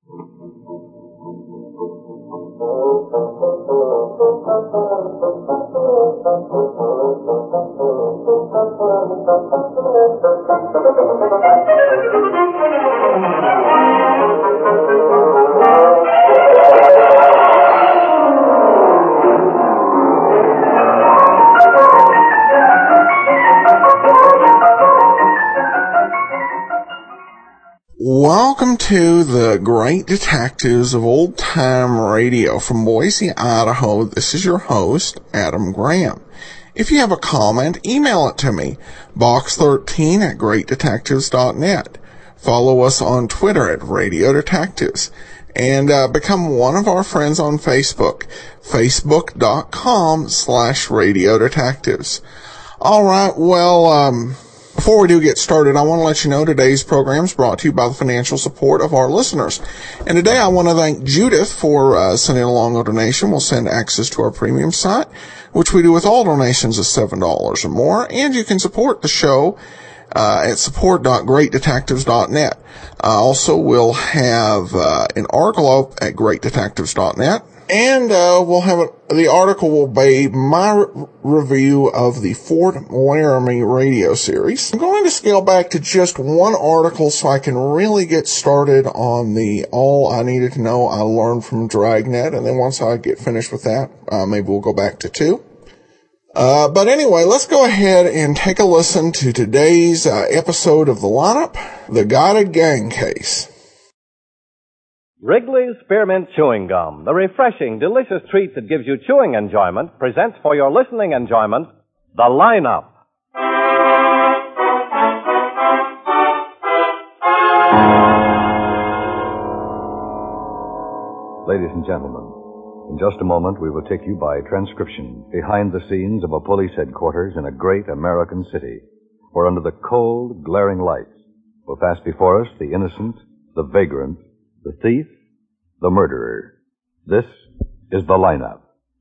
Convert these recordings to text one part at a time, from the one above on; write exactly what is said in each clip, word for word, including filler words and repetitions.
Welcome to the Great Detectives of Old Time Radio from Boise, Idaho. This is your host, Adam Graham. If you have a comment, email it to me, box thirteen at great detectives dot net. Follow us on Twitter at Radio Detectives. And uh, become one of our friends on Facebook, facebook.com slash Radio Detectives. All right, well, um... before we do get started, I want to let you know today's program is brought to you by the financial support of our listeners. And today I want to thank Judith for uh, sending along a donation. We'll send access to our premium site, which we do with all donations of seven dollars or more. And you can support the show uh, at support dot great detectives dot net. Uh, also, we'll have uh, an article up at great detectives dot net. And uh, we'll have a, the article will be my re- review of the Fort Laramie radio series. I'm going to scale back to just one article so I can really get started on the all I needed to know I learned from Dragnet. And then once I get finished with that, uh, maybe we'll go back to two. Uh, but anyway, let's go ahead and take a listen to today's uh, episode of The Lineup, The Guided Gang Case. Wrigley's Spearmint Chewing Gum, the refreshing, delicious treat that gives you chewing enjoyment, presents for your listening enjoyment, The Lineup. Ladies and gentlemen, in just a moment we will take you by transcription behind the scenes of a police headquarters in a great American city, where under the cold, glaring lights will pass before us the innocent, the vagrant, the thief, the murderer. This is The Lineup.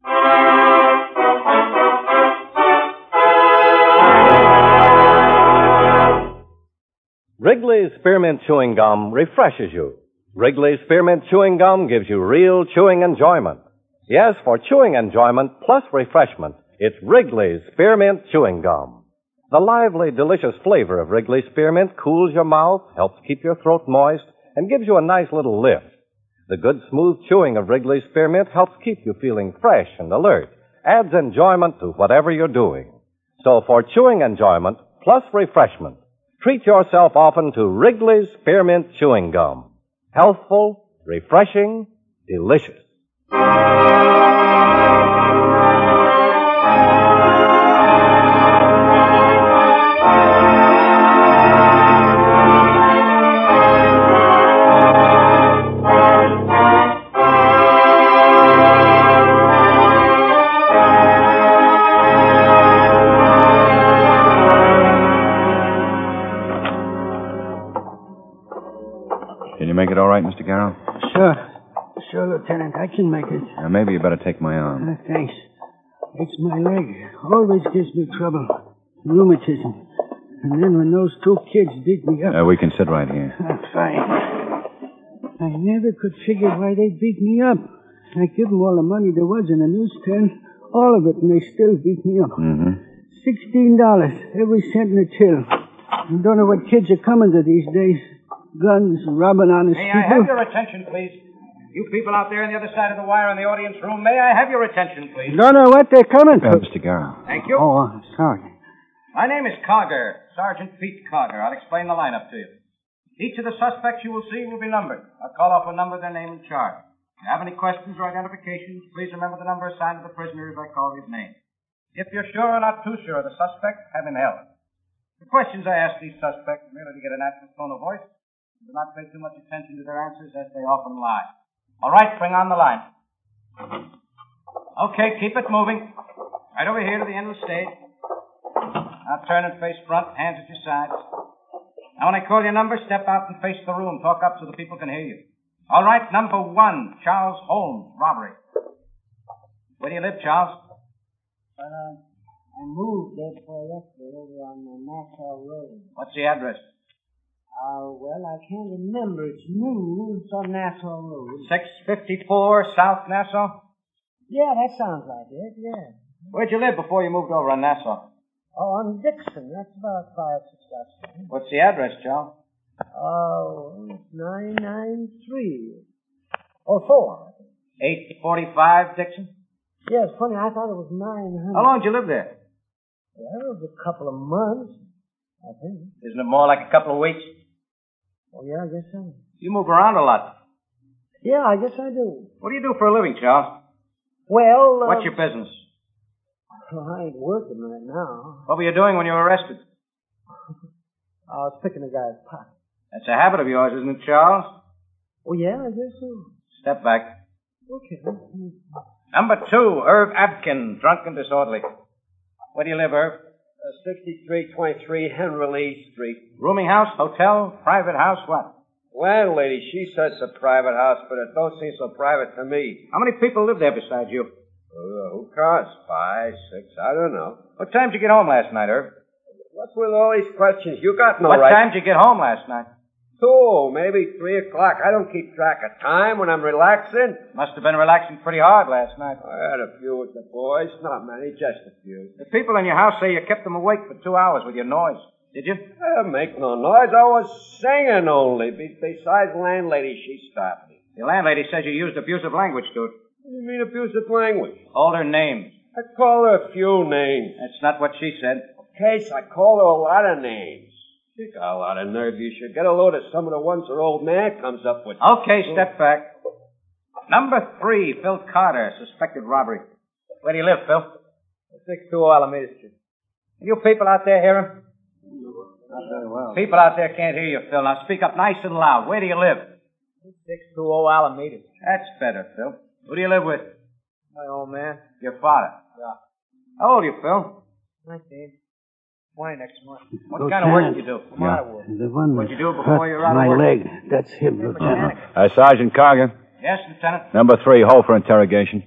Wrigley's Spearmint Chewing Gum refreshes you. Wrigley's Spearmint Chewing Gum gives you real chewing enjoyment. Yes, for chewing enjoyment plus refreshment, it's Wrigley's Spearmint Chewing Gum. The lively, delicious flavor of Wrigley's Spearmint cools your mouth, helps keep your throat moist, and gives you a nice little lift. The good, smooth chewing of Wrigley's Spearmint helps keep you feeling fresh and alert, adds enjoyment to whatever you're doing. So for chewing enjoyment plus refreshment, treat yourself often to Wrigley's Spearmint Chewing Gum. Healthful, refreshing, delicious. Make it all right, Mister Garrow? Sure. Sure, Lieutenant. I can make it. Uh, maybe you better take my arm. Uh, thanks. It's my leg. Always gives me trouble. Rheumatism. And then when those two kids beat me up... Uh, we can sit right here. Uh, fine. I never could figure why they beat me up. I give them all the money there was in the newsstand. All of it, and they still beat me up. Mm-hmm. Sixteen dollars. Every cent in the till. I don't know what kids are coming to these days. Guns, robbing honest May people. I have your attention, please? You people out there on the other side of the wire in the audience room, may I have your attention, please? Don't know what they're coming Uh, for. Mister Garrow. Thank you. Oh, uh, sorry. My name is Cogger, Sergeant Pete Cogger. I'll explain the lineup to you. Each of the suspects you will see will be numbered. I'll call off a number, their name, and charge. If you have any questions or identifications, please remember the number assigned to the prisoner as I call his name. If you're sure or not too sure of the suspect, have him held. The questions I ask these suspects merely to get a natural tone of voice. Do not pay too much attention to their answers, as they often lie. All right, bring on the line. Okay, keep it moving. Right over here to the end of the stage. Now turn and face front, hands at your sides. Now when I call your number, step out and face the room. Talk up so the people can hear you. All right, number one, Charles Holmes, robbery. Where do you live, Charles? Uh, I moved there for yesterday over on the Nassau Road. What's the address? Uh, well, I can't remember. It's new. It's on Nassau Road. six fifty-four South Nassau? Yeah, that sounds like it, yeah. Where'd you live before you moved over on Nassau? Oh, on Dixon. That's about five, six blocks. What's the address, Joe? Oh, it's nine nine three. Oh, four. eight forty-five Dixon? Yeah, it's funny. I thought it was nine hundred. How long did you live there? Well, it was a couple of months, I think. Isn't it more like a couple of weeks? Oh, yeah, I guess so. You move around a lot. Yeah, I guess I do. What do you do for a living, Charles? Well, uh, What's your business? well, I ain't working right now. What were you doing when you were arrested? I was picking a guy's pocket. That's a habit of yours, isn't it, Charles? Oh, yeah, I guess so. Step back. Okay. Number two, Irv Abkin, drunk and disorderly. Where do you live, Irv? Uh, sixty-three twenty-three Henry Lee Street. Rooming house, hotel, private house, what? Landlady, she says it's a private house, but it don't seem so private to me. How many people live there besides you? Uh, who cares? Five, six, I don't know. What time did you get home last night, Irv? What's with all these questions? You got no what right. What time did you get home last night? Two, maybe three o'clock. I don't keep track of time when I'm relaxing. Must have been relaxing pretty hard last night. I had a few with the boys. Not many, just a few. The people in your house say you kept them awake for two hours with your noise. Did you? I didn't make no noise. I was singing only. Be- besides, landlady, she stopped me. The landlady says you used abusive language to her. What do you mean abusive language? Called her names. I call her a few names. That's not what she said. Case, I call her a lot of names. She got a lot of nerve. You should get a load of some of the ones her old man comes up with. Okay, step back. Number three, Phil Carter, suspected robbery. Where do you live, Phil? six two Alameda Street. You people out there hear him? Not very well. People out there can't hear you, Phil. Now speak up nice and loud. Where do you live? six two oh Alameda. That's better, Phil. Who do you live with? My old man. Your father? Yeah. How old are you, Phil? nineteen. twenty next month. What Lieutenant. kind of work do you do? Yeah. The one What'd you do that before you were out of my work? leg. That's him, Lieutenant. Uh, Sergeant Carger. Yes, Lieutenant. Number three, hold for interrogation.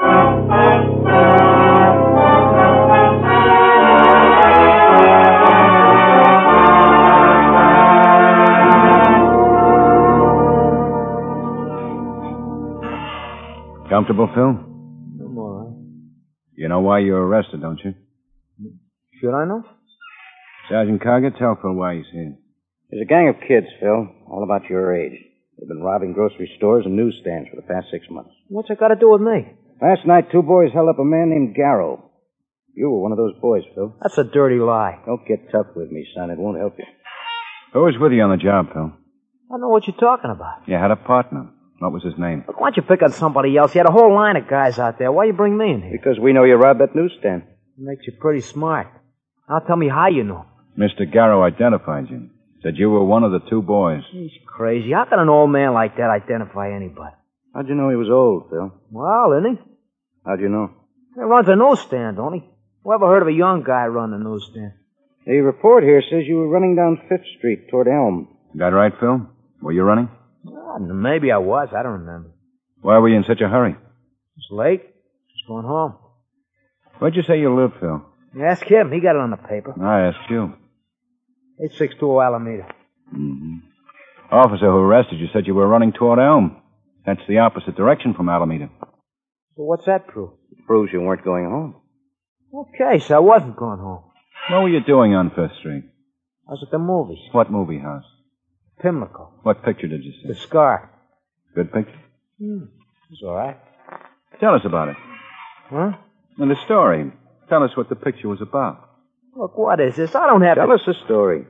Comfortable, Phil? I'm all right. You know why you were arrested, don't you? Should I know? Sergeant Carger, tell Phil why he's here. There's a gang of kids, Phil, all about your age. They've been robbing grocery stores and newsstands for the past six months. What's it got to do with me? Last night, two boys held up a man named Garrow. You were one of those boys, Phil. That's a dirty lie. Don't get tough with me, son. It won't help you. Who was with you on the job, Phil? I don't know what you're talking about. You had a partner. What was his name? Look, why don't you pick on somebody else? You had a whole line of guys out there. Why you bring me in here? Because we know you robbed that newsstand. It makes you pretty smart. Now tell me how you know. Mister Garrow identified you. Said you were one of the two boys. He's crazy. How can an old man like that identify anybody? How'd you know he was old, Phil? Well, isn't he? How'd you know? He runs a newsstand, don't he? Who ever heard of a young guy running a newsstand? The report here says you were running down Fifth Street toward Elm. That right, Phil? Were you running? Well, maybe I was. I don't remember. Why were you in such a hurry? It's late. Just going home. Where'd you say you lived, Phil? Ask him. He got it on the paper. I asked you. eight six two Alameda. Mm-hmm. Officer who arrested you said you were running toward Elm. That's the opposite direction from Alameda. So what's that prove? It proves you weren't going home. Okay, so I wasn't going home. What were you doing on Fifth Street? I was at the movies. What movie house? Pimlico. What picture did you see? The Scar. Good picture? Hmm. It's all right. Tell us about it. Huh? And the story. Tell us what the picture was about. Look, what is this? I don't have Tell to... us the story.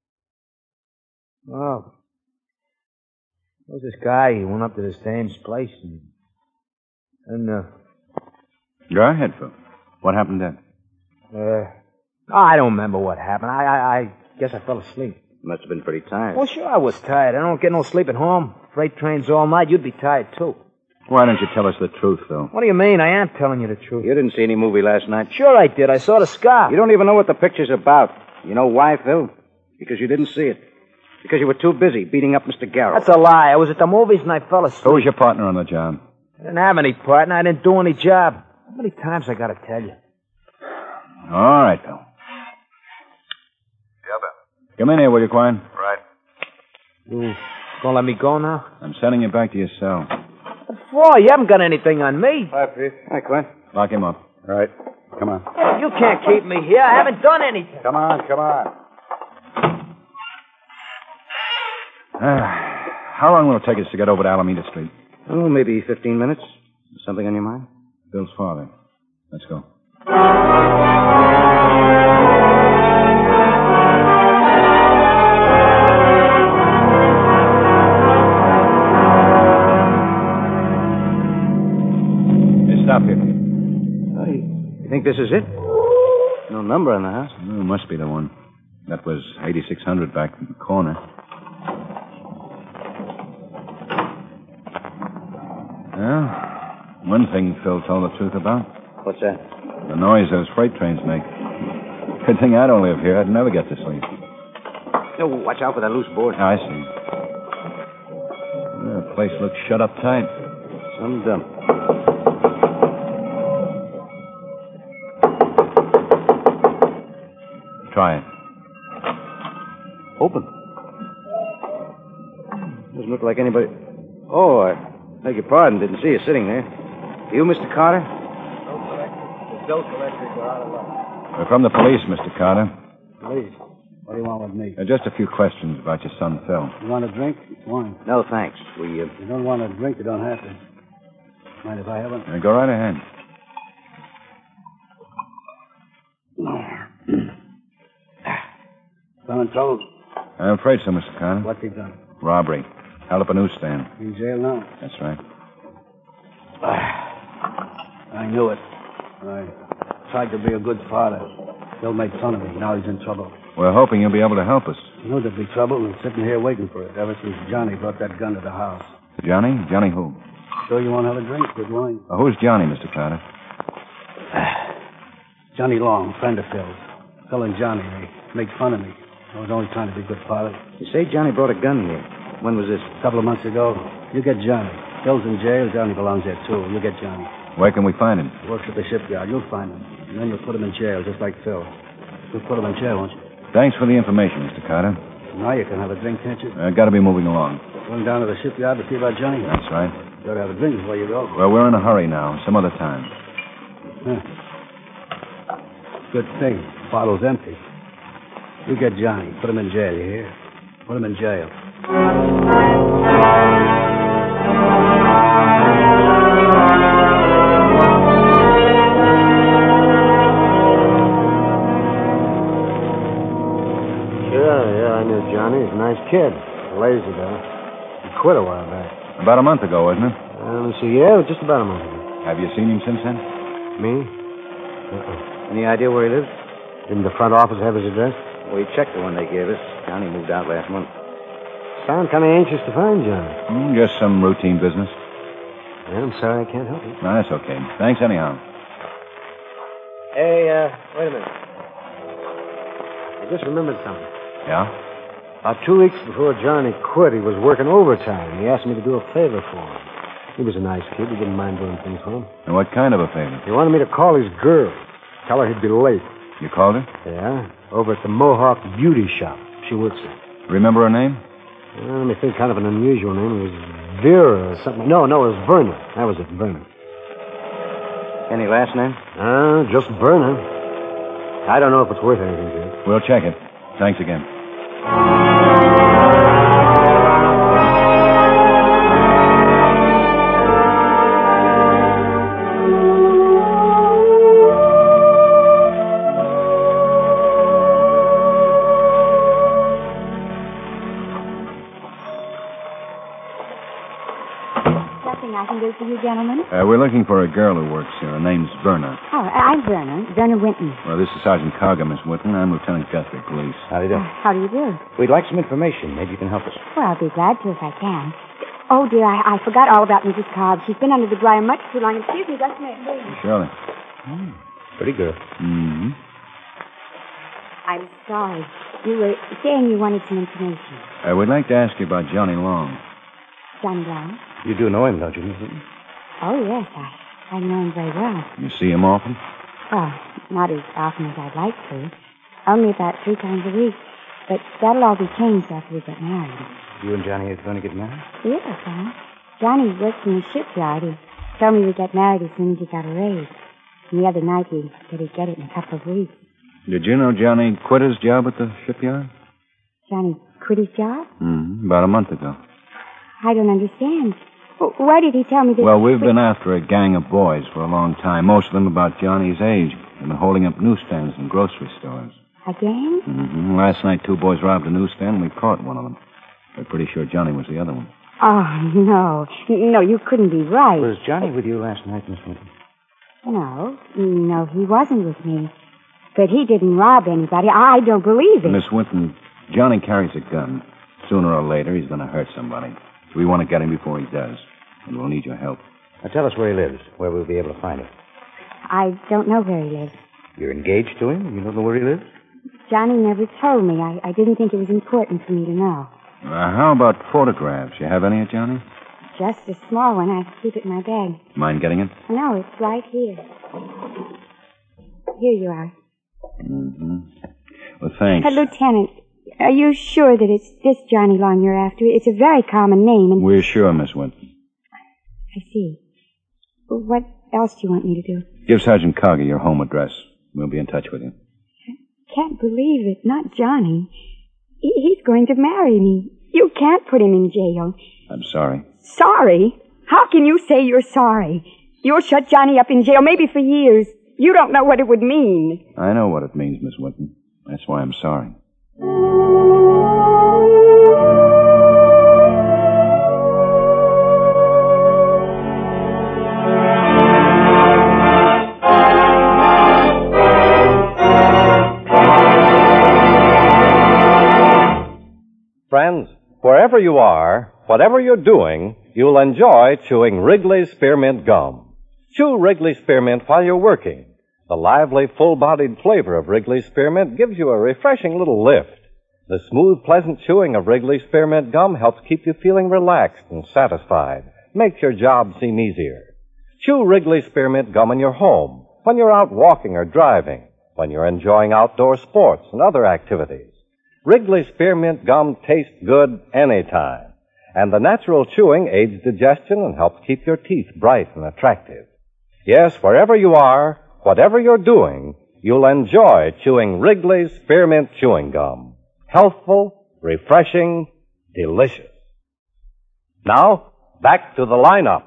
Oh. There was this guy. He went up to this dame's place and... And, uh... Go ahead, Phil. What happened then? Uh... Oh, I don't remember what happened. I, I, I guess I fell asleep. You must have been pretty tired. Well, sure, I was tired. I don't get no sleep at home. Freight trains all night. You'd be tired, too. Why don't you tell us the truth, Phil? What do you mean? I am telling you the truth. You didn't see any movie last night. Sure I did. I saw the Scar. You don't even know what the picture's about. You know why, Phil? Because you didn't see it. Because you were too busy beating up Mister Garrow. That's a lie. I was at the movies and I fell asleep. Who was your partner on the job? I didn't have any partner. I didn't do any job. How many times I gotta tell you? All right, Phil. Yeah, Ben. Come in here, will you, Quine? Right. You gonna let me go now? I'm sending you back to your cell. What for? You haven't got anything on me. Hi, Pete. Hi, Clint. Lock him up. All right. Come on. You can't keep me here. I haven't done anything. Come on, come on. Uh, how long will it take us to get over to Alameda Street? Oh, maybe fifteen minutes. Something on your mind? Bill's father. Let's go. Hey, stop here. Oh, you, you think this is it? No number on the house. Oh, must be the one. That was eighty-six hundred back in the corner. Well, one thing Phil told the truth about. What's that? The noise those freight trains make. Good thing I don't live here. I'd never get to sleep. Oh, watch out for that loose board. I see. The place looks shut up tight. Some dump. Try it. Open. Doesn't look like anybody. Oh, I beg your pardon. Didn't see you sitting there. You, Mister Carter? The bill collectors are out of luck. We're from the police, Mister Carter. Please. What do you want with me? Uh, just a few questions about your son, Phil. You want a drink? Wine. No, thanks. We, uh... You don't want a drink, you don't have to. Mind if I have one? Uh, go right ahead. Some in trouble? I'm afraid so, Mister Carter. What's he done? Robbery. Held up a newsstand. In jail now? That's right. I knew it. I tried to be a good father. Bill made fun of me. Now he's in trouble. We're hoping you'll be able to help us. I knew there'd be trouble and sitting here waiting for it ever since Johnny brought that gun to the house. Johnny? Johnny who? Sure you won't have a drink? Good wine. Uh, who's Johnny, Mister Carter? Johnny Long, friend of Phil's. Phil and Johnny, they made fun of me. I was only trying to be a good father. You say Johnny brought a gun here. When was this? A couple of months ago. You get Johnny. Phil's in jail. Johnny belongs there, too. You get Johnny. Where can we find him? He works at the shipyard. You'll find him. And then you'll put him in jail, just like Phil. You'll put him in jail, won't you? Thanks for the information, Mister Carter. Now you can have a drink, can't you? Uh, gotta be moving along. Going down to the shipyard to see about Johnny? That's right. You ought to have a drink before you go. Well, we're in a hurry now. Some other time. Huh. Good thing. Bottle's empty. You get Johnny. Put him in jail, you hear? Put him in jail. Johnny. He's a nice kid. Lazy, though. He quit a while back. About a month ago, wasn't it? Uh, let me see. Yeah, it was just about a month ago. Have you seen him since then? Me? Uh-uh. Any idea where he lives? Didn't the front office have his address? We checked the one they gave us. Johnny moved out last month. Sound kind of anxious to find Johnny. Mm, just some routine business. Yeah, I'm sorry I can't help you. No, that's okay. Thanks anyhow. Hey, uh, wait a minute. I just remembered something. Yeah? About two weeks before Johnny quit, he was working overtime. He asked me to do a favor for him. He was a nice kid. He didn't mind doing things for him. And what kind of a favor? He wanted me to call his girl. Tell her he'd be late. You called her? Yeah. Over at the Mohawk Beauty Shop. She works there. Remember her name? Well, let me think. Kind of an unusual name. It was Vera or something. No, no, it was Verna. That was it, Verna. Any last name? Uh, just Verna. I don't know if it's worth anything to you. We'll check it. Thanks again. Nothing I can do for you, gentlemen? Uh, we're looking for a girl who works here. Her name's Verna. Oh, I'm Verna. Verna Winton. Well, this is Sergeant Carger, Miss Winton. I'm Lieutenant Guthrie, police. How do you do? Uh, how do you do? We'd like some information. Maybe you can help us. Well, I'll be glad to if I can. Oh, dear, I, I forgot all about Missus Cobb. She's been under the dryer much too long. Excuse me, just a minute, please. Surely. Hmm. Pretty good. Mm-hmm. I'm sorry. You were saying you wanted some information. Uh, we'd like to ask you about Johnny Long. Johnny Long? You do know him, don't you, Miss Winton? Oh, yes, I, I know him very well. You see him often? Well, not as often as I'd like to. Only about three times a week. But that'll all be changed after we get married. You and Johnny are going to get married? Yes, huh? Johnny works in the shipyard. He told me we'd get married as soon as he got a raise. And the other night he said he'd get it in a couple of weeks. Did you know Johnny quit his job at the shipyard? Johnny quit his job? Mm-hmm. About a month ago. I don't understand. Why did he tell me that... Well, we've been after a gang of boys for a long time, most of them about Johnny's age. They've been holding up newsstands and grocery stores. A gang? Mm-hmm. Last night, two boys robbed a newsstand, and we caught one of them. We're pretty sure Johnny was the other one. Oh, no. No, you couldn't be right. Was Johnny with you last night, Miss Winton? No. No, he wasn't with me. But he didn't rob anybody. I don't believe it. Miss Winton, Johnny carries a gun. Sooner or later, he's going to hurt somebody. So we want to get him before he does. And we'll need your help. Now tell us where he lives, where we'll be able to find him. I don't know where he lives. You're engaged to him? You don't know where he lives? Johnny never told me. I, I didn't think it was important for me to know. Uh, how about photographs? You have any of Johnny? Just a small one. I keep it in my bag. Mind getting it? No, it's right here. Here you are. Mm-hmm. Well, thanks. Uh, Lieutenant, are you sure that it's this Johnny Long you're after? It's a very common name. And... We're sure, Miss Winton. I see. What else do you want me to do? Give Sergeant Carger your home address. We'll be in touch with you. I can't believe it. Not Johnny. He, he's going to marry me. You can't put him in jail. I'm sorry. Sorry? How can you say you're sorry? You'll shut Johnny up in jail, maybe for years. You don't know what it would mean. I know what it means, Miss Winton. That's why I'm sorry. Friends, wherever you are, whatever you're doing, you'll enjoy chewing Wrigley's Spearmint Gum. Chew Wrigley's Spearmint while you're working. The lively, full-bodied flavor of Wrigley's Spearmint gives you a refreshing little lift. The smooth, pleasant chewing of Wrigley's Spearmint Gum helps keep you feeling relaxed and satisfied, makes your job seem easier. Chew Wrigley's Spearmint Gum in your home, when you're out walking or driving, when you're enjoying outdoor sports and other activities. Wrigley's Spearmint Gum tastes good anytime, and the natural chewing aids digestion and helps keep your teeth bright and attractive. Yes, wherever you are, whatever you're doing, you'll enjoy chewing Wrigley's Spearmint Chewing Gum. Healthful, refreshing, delicious. Now, back to the lineup.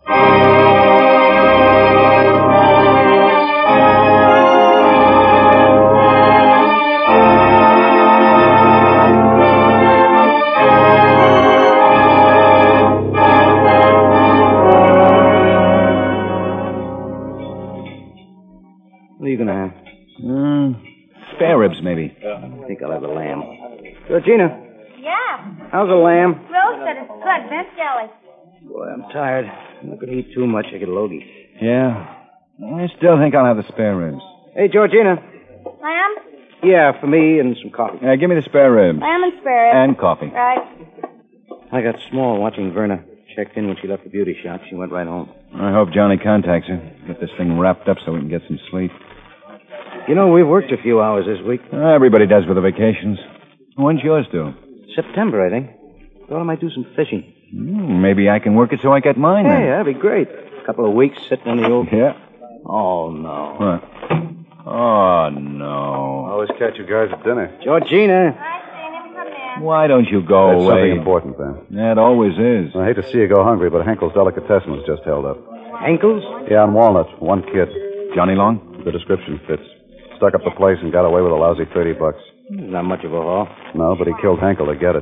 What are you going to have? Mm, spare ribs, maybe. I think I'll have the lamb. Georgina, Yeah. how's the lamb? Rose said it's good. Mint jelly. Boy, I'm tired. I'm not going to eat too much. I get logy. Yeah. I still think I'll have the spare ribs. Hey, Georgina. Lamb? Yeah, for me and some coffee. Yeah, give me the spare ribs. Lamb and spare. And coffee. Right. I got small watching Verna. Checked in when she left the beauty shop. She went right home. I hope Johnny contacts her. Get this thing wrapped up so we can get some sleep. You know, we've worked a few hours this week. Everybody does with the vacations. When's yours due? September, I think. Thought I might do some fishing. Mm, maybe I can work it so I get mine Hey, then. that'd be great. A couple of weeks sitting on the old... Yeah. Oh, no. What? Oh, no. I always catch you guys at dinner. Georgina. I seen him come in. Why don't you go That's away? something important, then. That always is. I hate to see you go hungry, but Henkel's delicatessen was just held up. Ankles? Yeah, on Walnut. One kid. Johnny Long? The description fits. Stuck up the place and got away with a lousy thirty bucks. Not much of a haul. No, but he killed Henkel to get it.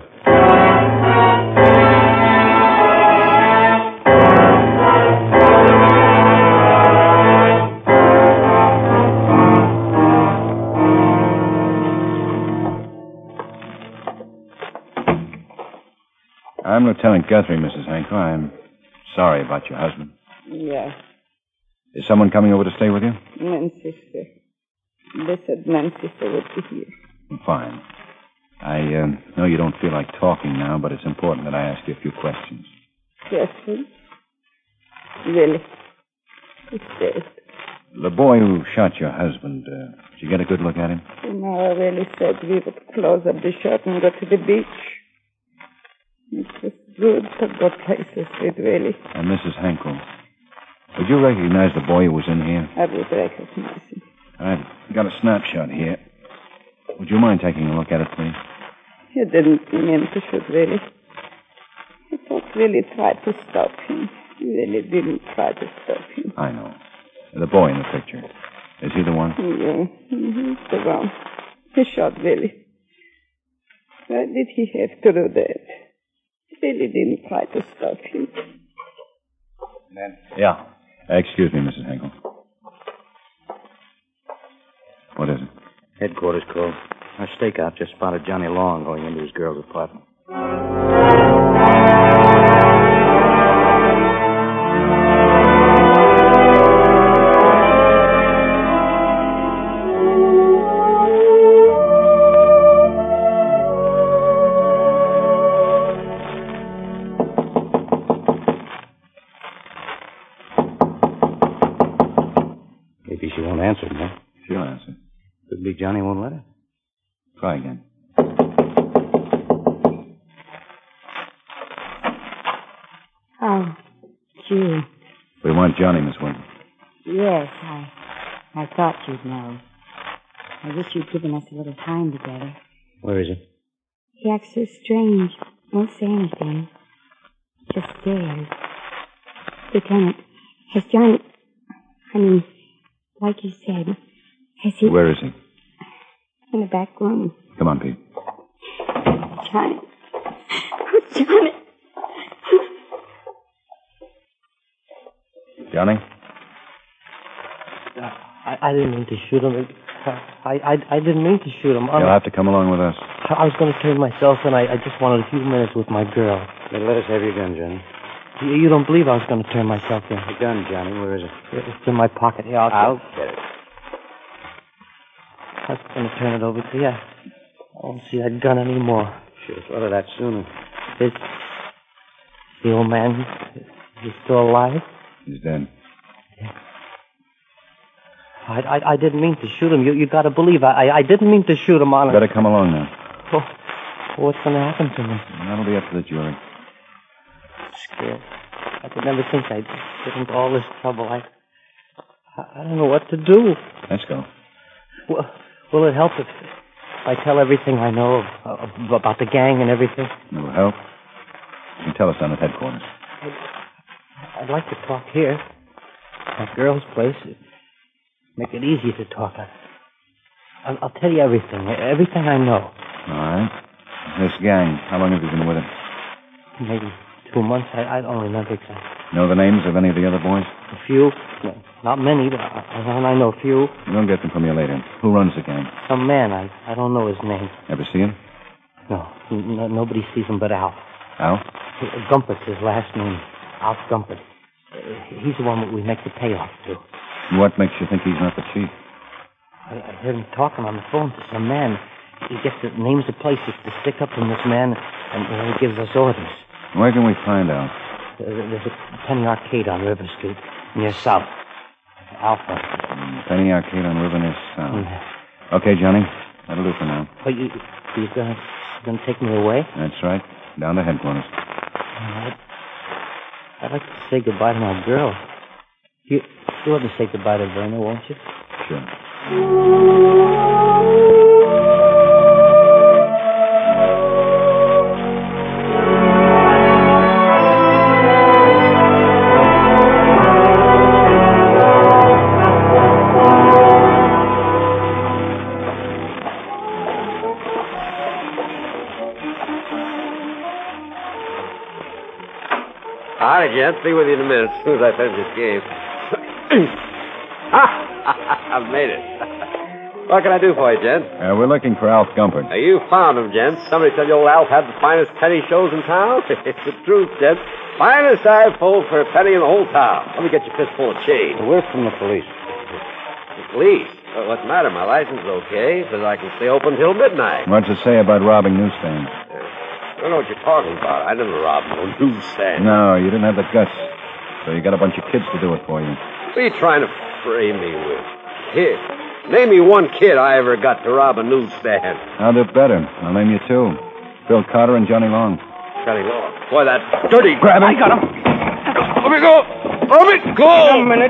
I'm Lieutenant Guthrie, Missus Henkel. I'm sorry about your husband. Yeah, Is someone coming over to stay with you? Nancy said. They said Nancy said would be here. Fine. I uh, know you don't feel like talking now, but it's important that I ask you a few questions. Yes, sir. Really? He said. The boy who shot your husband, uh, did you get a good look at him? You know, I really said we would close up the shop and go to the beach. It was good to go places with, really. And Missus Henkel. Would you recognize the boy who was in here? I would recognize him. I've got a snapshot here. Would you mind taking a look at it, please? You didn't mean to shoot, really. I thought really tried to stop him. You really didn't try to stop him. I know. The boy in the picture. Is he the one? Yeah, he's the one. He shot Willie. Why did he have to do that? He really didn't try to stop him. Yeah. Uh, excuse me, Missus Henkel. What is it? Headquarters call. Our stakeout just spotted Johnny Long going into his girl's apartment. Maybe she won't answer, no? She'll answer. Could be Johnny won't let her. Try again. Oh, gee. We want Johnny, Miss Wilson. Yes, I, I thought you'd know. I wish you'd given us a little time together. Where is he? He acts so strange. Won't say anything. Just stares. Lieutenant, has Johnny... I mean, like you said, has he... Where is he? In the back room. Come on, Pete. Johnny. Oh, Johnny. Johnny? I, I didn't mean to shoot him. I, I, I didn't mean to shoot him. You'll have to come along with us. I was going to turn myself in. I, I just wanted a few minutes with my girl. Then let us have your gun, Johnny. You, you don't believe I was going to turn myself in? The gun, Johnny. Where is it? It's in my pocket. Here, I'll, I'll get it. I was going to turn it over to you. I don't see that gun anymore. Should have thought of that sooner. It's the old man. He's still alive? He's dead. I, I, I didn't mean to shoot him. You you got to believe I, I I didn't mean to shoot him, honest. Better come along now. Oh, what's going to happen to me? That'll be up to the jury. I'm scared. I could never think I'd get into all this trouble. I I, I don't know what to do. Let's go. Well, will it help if I tell everything I know of, of, about the gang and everything? It will help. You can tell us down at headquarters. I'd, I'd like to talk here. My girl's place. Make it easy to talk. I, I'll, I'll tell you everything. Everything I know. All right. This gang, how long have you been with it? Maybe two months. I, I don't remember exactly. Know the names of any of the other boys? A few. No, not many, but I, I know a few. We'll get them from you later. Who runs the gang? Some man. I, I don't know his name. Ever see him? No, no. Nobody sees him but Al. Al? Gumpert's his last name. Al Gumpert. He's the one that we make the payoff to. What makes you think he's not the chief? I, I heard him talking on the phone to some man. He gets the names of places to stick up from this man, and then he gives us orders. Where can we find out? There's a Penny Arcade on River Street, near South. Alpha. Mm, Penny Arcade on River near South. Yeah. Okay, Johnny. That'll do for now. Oh, you, you gonna, gonna take me away? That's right. Down to headquarters. All right. I'd like to say goodbye to my girl. You, you'll let me say goodbye to Verna, won't you? Sure. Howdy, gents. Be with you in a minute, as soon as I finish this game. ah, I've made it. What can I do for you, gents? Uh, we're looking for Alf Gumpert. Now, you found him, gents. Somebody said your old Alf had the finest penny shows in town. It's the truth, gents. Finest I've pulled for a penny in the whole town. Let me get your fistful of change. We're from the police. The police? Well, what's the matter? My license is okay. It says I can stay open until midnight. What's it say about robbing newsstands? I don't know what you're talking about. I never robbed no newsstand. No, you didn't have the guts. So you got a bunch of kids to do it for you. What are you trying to frame me with? Here, name me one kid I ever got to rob a newsstand. I'll do better. I'll name you two. Bill Carter and Johnny Long. Fairly low. Boy, that dirty... Grab him. I got him. Let me go. Let me go. A minute.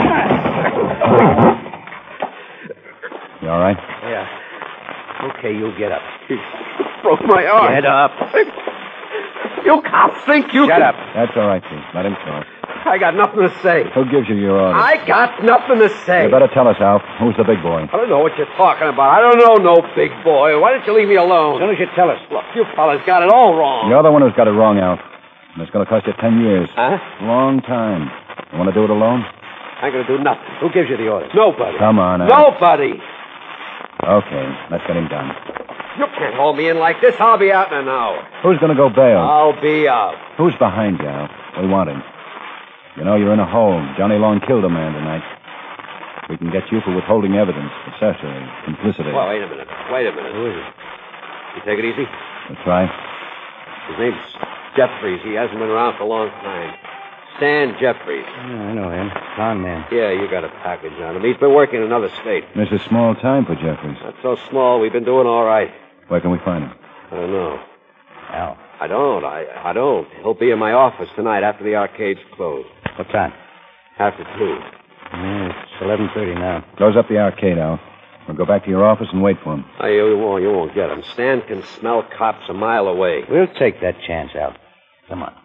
You all right? Yeah. Okay, you get up. He broke my arm. Get up. You cops think you Shut can... up. That's all right, Pete. Let him talk. I got nothing to say. Who gives you your orders? I got nothing to say. You better tell us, Alf. Who's the big boy? I don't know what you're talking about. I don't know no big boy. Why don't you leave me alone? As soon as you tell us. Look, you fellas got it all wrong. You're the one who's got it wrong, Alf. And it's going to cost you ten years. Huh? Long time. You want to do it alone? I ain't going to do nothing. Who gives you the orders? Nobody. Come on, Alf. Nobody. Okay, let's get him done. You can't hold me in like this. I'll be out in an hour. Who's going to go bail? I'll be out. Who's behind you, Alf? We want him. You know, you're in a hole. Johnny Long killed a man tonight. We can get you for withholding evidence, accessory, complicity. Well, wait a minute. Wait a minute. Who is it? You take it easy. We'll try. His name's Jeffries. He hasn't been around for a long time. Stan Jeffries. Yeah, I know him. Con man. Yeah, you got a package on him. He's been working in another state. This is small time for Jeffries. Not so small. We've been doing all right. Where can we find him? I don't know. Al. I don't. I, I don't. He'll be in my office tonight after the arcade's closed. What time? After two. Yeah, it's eleven thirty now. Close up the arcade, Al. We'll go back to your office and wait for him. Oh, you won't, you won't get him. Stan can smell cops a mile away. We'll take that chance, Al. Come on.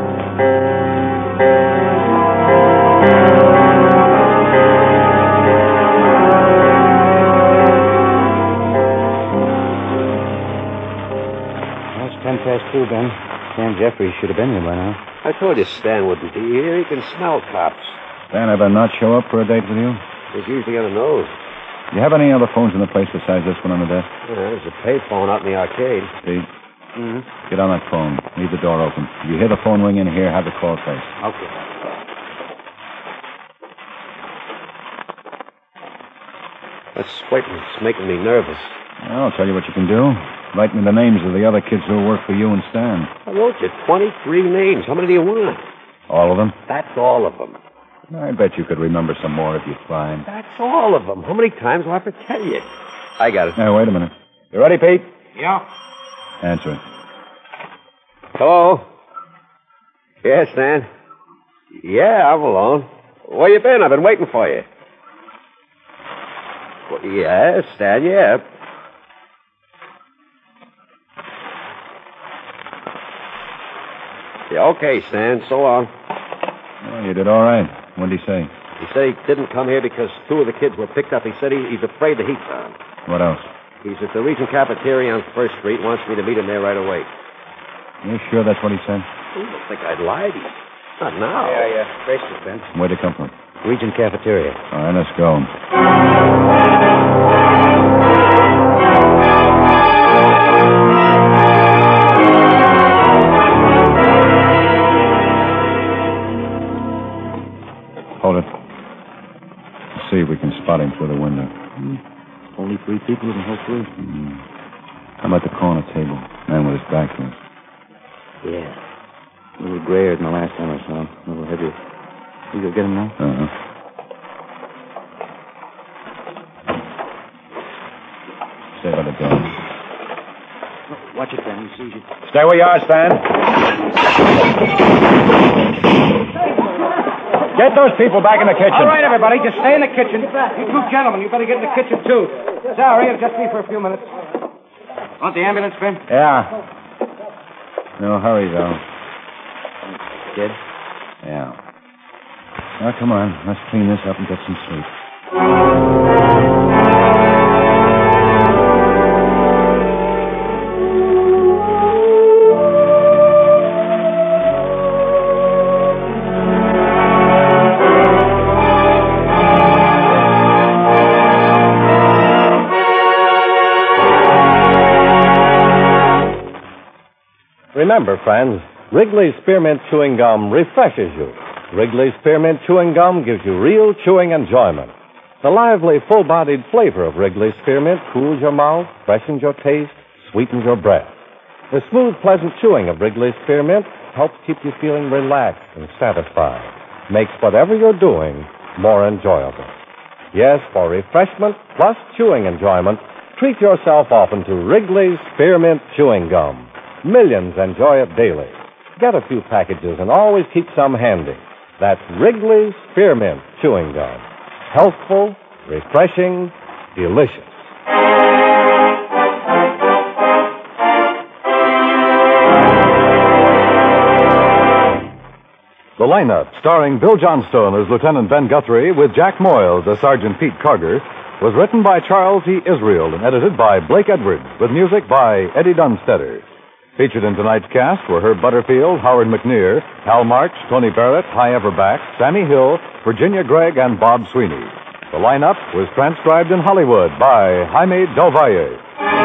Well, it's ten past two, Ben. Stan Jeffries should have been here by now. I told you Stan wouldn't be here. He can smell cops. Stan ever not show up for a date with you? He's usually on the nose. Do you have any other phones in the place besides this one on the desk? Yeah, there's a payphone out in the arcade. Pete, Mm-hmm. get on that phone. Leave the door open. If you hear the phone ring in here, have the call placed. Okay. That's waiting. It's making me nervous. Well, I'll tell you what you can do. Write me the names of the other kids who work for you and Stan. I wrote you twenty-three names. How many do you want? All of them? That's all of them. I bet you could remember some more if you tried. That's all of them. How many times do I have to tell you? I got it. Now, wait a minute. You ready, Pete? Yeah. Answer it. Hello? Yes, Stan. Yeah, I'm alone. Where you been? I've been waiting for you. Well, yeah, Stan, yeah. Yeah, okay, Stan. So long. Well, you did all right. What did he say? He said he didn't come here because two of the kids were picked up. He said he, he's afraid the heat's on. What else? He's at the Regent Cafeteria on First Street. Wants me to meet him there right away. You sure that's what he said? You don't think I'd lie to you? Not now. Yeah, yeah. Bracelet, Ben. Where'd they come from? Regent Cafeteria. All right, let's go. Hold it. Let's see if we can spot him through the window. Mm-hmm. Only three people in the whole place. Mm-hmm. How about the corner table? Man with his back to us. Yeah. A little grayer than the last time I saw him. A little heavier. You go get him now? Uh-huh. Stay by the door. Watch it, Ben. He sees you. Stay where you are, Stan. Get those people back in the kitchen. All right, everybody, just stay in the kitchen. You two gentlemen, you better get in the kitchen, too. Sorry, it'll just be for a few minutes. Want the ambulance, Ben? Yeah. No hurry, though. Kid? Yeah. Now, come on. Let's clean this up and get some sleep. Remember, friends, Wrigley's Spearmint Chewing Gum refreshes you. Wrigley's Spearmint Chewing Gum gives you real chewing enjoyment. The lively, full-bodied flavor of Wrigley's Spearmint cools your mouth, freshens your taste, sweetens your breath. The smooth, pleasant chewing of Wrigley's Spearmint helps keep you feeling relaxed and satisfied. Makes whatever you're doing more enjoyable. Yes, for refreshment plus chewing enjoyment, treat yourself often to Wrigley's Spearmint Chewing Gum. Millions enjoy it daily. Get a few packages and always keep some handy. That's Wrigley's Spearmint Chewing Gum. Healthful, refreshing, delicious. The lineup, starring Bill Johnstone as Lieutenant Ben Guthrie with Jack Moyles as Sergeant Pete Carger, was written by Charles E. Israel and edited by Blake Edwards, with music by Eddie Dunstetter. Featured in tonight's cast were Herb Butterfield, Howard McNear, Hal March, Tony Barrett, Hy Everback, Sammy Hill, Virginia Gregg, and Bob Sweeney. The lineup was transcribed in Hollywood by Jaime Del Valle.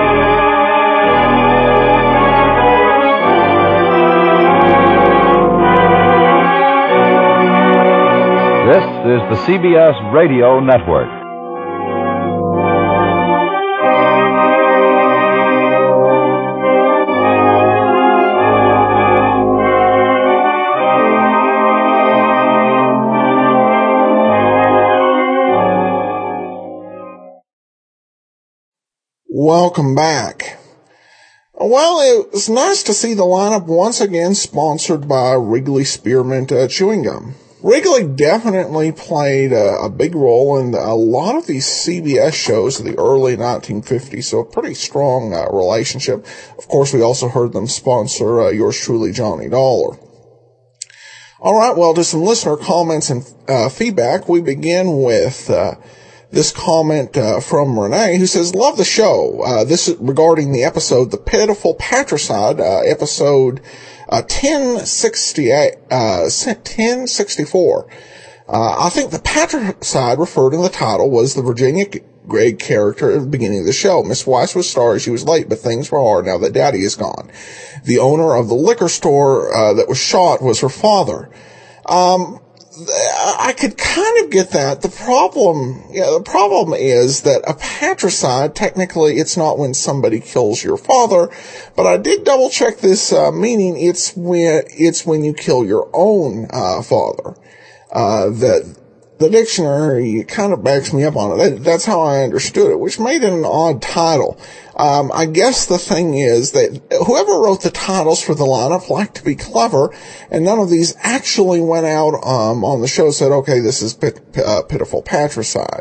This is the C B S Radio Network. Welcome back. Well, it was nice to see the lineup once again sponsored by Wrigley Spearmint uh, Chewing Gum. Wrigley definitely played a, a big role in a lot of these C B S shows of the early nineteen fifties, so a pretty strong uh, relationship. Of course, we also heard them sponsor uh, yours truly, Johnny Dollar. All right, well, to some listener comments and uh, feedback, we begin with uh, this comment uh, from Renee, who says, love the show. Uh, this is regarding the episode, The Pitiful Patricide, uh, episode Uh, ten sixty-eight, uh, ten sixty-four. Uh, I think the patricide referred in the title was the Virginia Gregg character at the beginning of the show. Miss Weiss was sorry she was late, but things were hard now that Daddy is gone. The owner of the liquor store, uh, that was shot was her father. Um, I could kind of get that. The problem, yeah, the problem is that a patricide, technically, it's not when somebody kills your father, but I did double check this, uh, meaning it's when, it's when you kill your own, uh, father. Uh, that, the dictionary kind of backs me up on it. That, that's how I understood it, which made it an odd title. Um, I guess the thing is that whoever wrote the titles for the lineup liked to be clever, and none of these actually went out um, on the show and said, okay, this is pit, uh, Pitiful Patricide.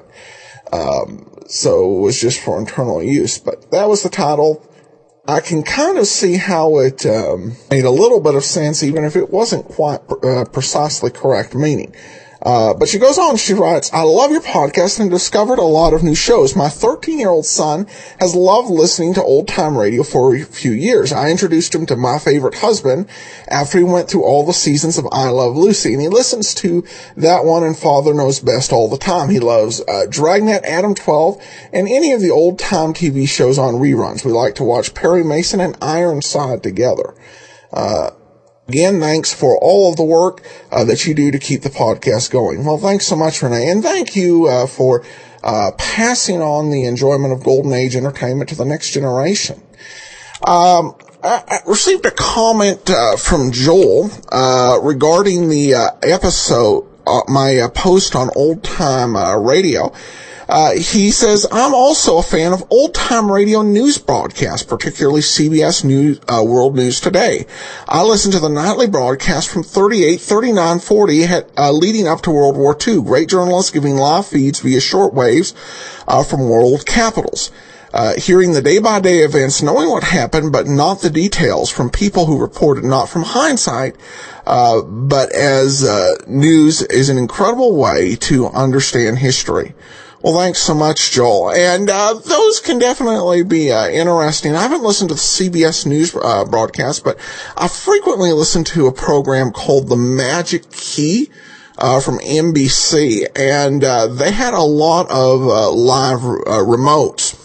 Um, so it was just for internal use. But that was the title. I can kind of see how it um, made a little bit of sense, even if it wasn't quite uh, precisely correct meaning. Uh, but she goes on, she writes, I love your podcast and discovered a lot of new shows. My thirteen-year-old son has loved listening to old-time radio for a few years. I introduced him to My Favorite Husband after he went through all the seasons of I Love Lucy, and he listens to that one and Father Knows Best all the time. He loves uh, Dragnet, Adam twelve, and any of the old-time T V shows on reruns. We like to watch Perry Mason and Ironside together. Uh Again, thanks for all of the work uh, that you do to keep the podcast going. Well, thanks so much, Renee, and thank you uh, for uh, passing on the enjoyment of Golden Age entertainment to the next generation. Um, I, I received a comment uh, from Joel uh, regarding the uh, episode, uh, my uh, post on Old Time uh, Radio. Uh, he says, I'm also a fan of old-time radio news broadcasts, particularly C B S News, uh, World News Today. I listen to the nightly broadcast from thirty-eight, thirty-nine, forty, uh, leading up to World War Two. Great journalists giving live feeds via shortwaves, uh, from world capitals. Uh, hearing the day-by-day events, knowing what happened, but not the details from people who reported, not from hindsight, uh, but as, uh, news is an incredible way to understand history. Well, thanks so much, Joel. And uh those can definitely be uh, interesting. I haven't listened to the C B S News uh, broadcast, but I frequently listen to a program called The Magic Key uh from N B C, and uh they had a lot of uh, live uh, remotes.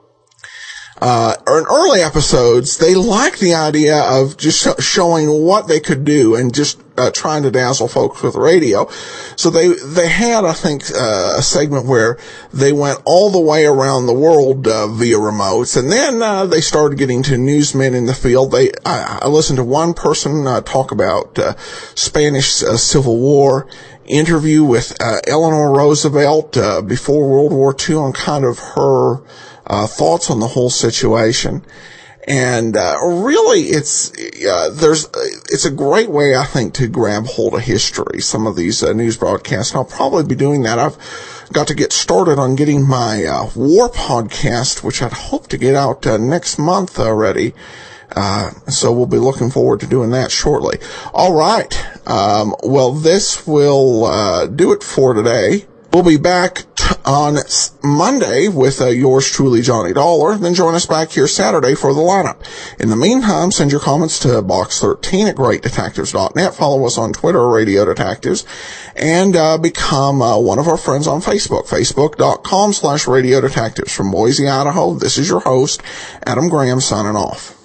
Uh, in early episodes, they liked the idea of just sh- showing what they could do and just uh, trying to dazzle folks with radio. So they they had, I think, uh, a segment where they went all the way around the world uh, via remotes, and then uh, they started getting to newsmen in the field. They I, I listened to one person uh, talk about uh, Spanish uh, Civil War, interview with uh, Eleanor Roosevelt uh, before World War Two on kind of her Uh, thoughts on the whole situation. And uh, really, it's uh, there's it's a great way, I think, to grab hold of history. Some of these uh, news broadcasts, and I'll probably be doing that. I've got to get started on getting my uh, war podcast, which I'd hope to get out uh, next month already. Uh, so we'll be looking forward to doing that shortly. All right. Um, well, this will uh, do it for today. We'll be back t- on Monday with uh, yours truly, Johnny Dollar. Then join us back here Saturday for the lineup. In the meantime, send your comments to box thirteen at great detectives dot net. Follow us on Twitter, Radio Detectives, and uh, become uh, one of our friends on Facebook, facebook.com slash Radio Detectives. From Boise, Idaho, this is your host, Adam Graham, signing off.